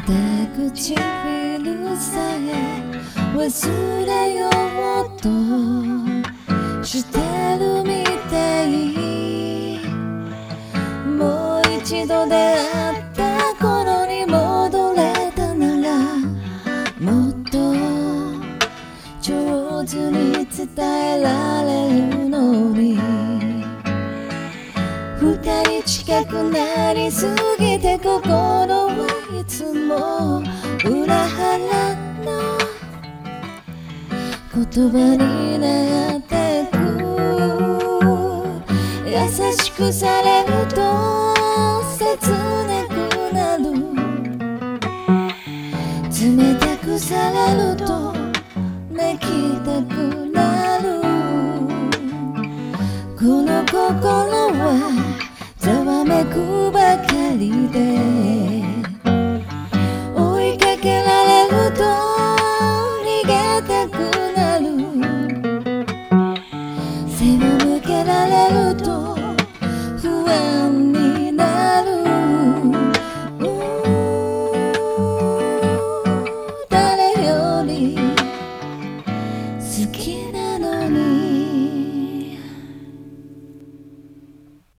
た唇さえ忘れようとしてるみたい。もう一度出会った頃に戻れたならもっと上手に伝えられるのに。二人近くなりすぎて心はいつも裏腹の言葉になってく。優しくされると切なくなる、冷たくされると泣きたくなる。この心は